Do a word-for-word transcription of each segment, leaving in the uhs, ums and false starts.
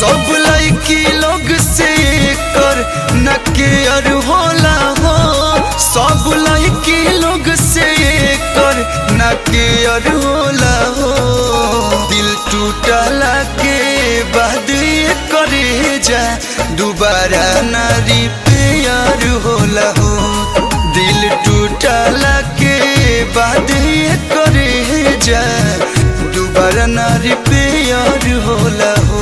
सब लड़की लोग से कर न केयर होला हो, सब लड़की लोग से कर न केयर होला हो। दिल टूटला के बाद ये करे जा दोबारा ना रिपेयर होला हो। दिल टूटला के बाद ये करे जा दोबारा ना रिपेयर होला हो।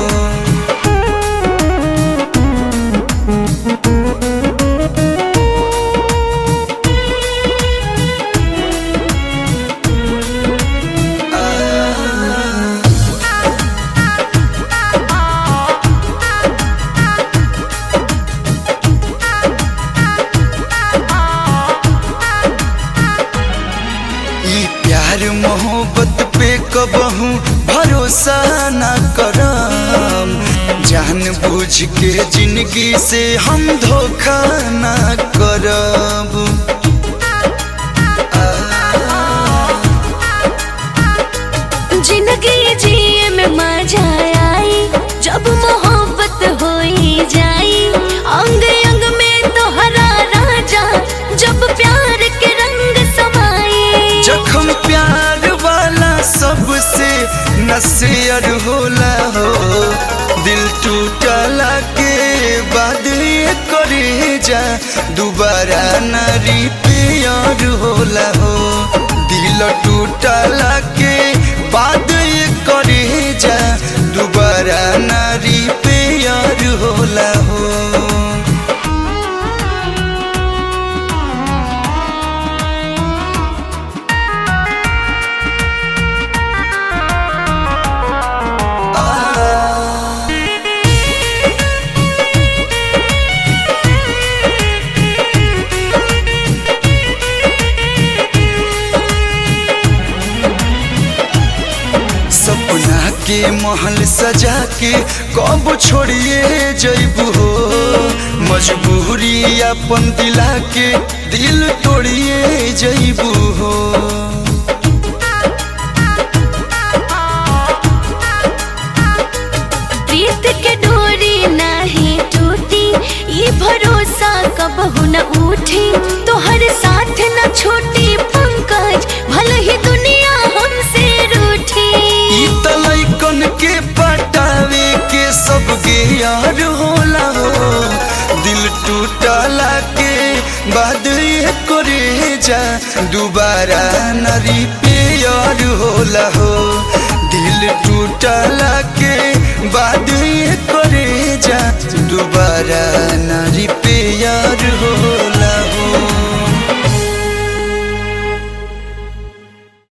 प्यार मोहब्बत पे कबहू भरोसा न करम, जान बूझ के जिंदगी से हम धोखा न करब। जिंदगी जिए में मजा आई जब मोहब्बत होई जाई, अंग अंग में तोहरा राजा जब प्यार के रंग समाई। जख्म प्यार वाला सबसे नसीहत होला हो, दिल टूटला के बाद ये करे जा दोबारा ना रिपेयर होला हो। दिल टूटला के बाद ये करे जा दोबारा ना रिपेयर होला हो। सपना के महल सजा के कब छोड़िए जइबू हो, मजबूरी अपन दिला के दिल तोड़िए जइबू हो। प्रीत के डोरी नहीं टूटी, ये भरोसा कबहू न उठी, तोहर साथ न छोटी पंकज भले ही दुनिया हमसे रूठी। लइकन के पटावे के सब यार होला हो, दिल टूटला के बाद ये करे जा दोबारा ना रिपेयर होला हो। दिल टूटला के बाद ये करे जा दोबारा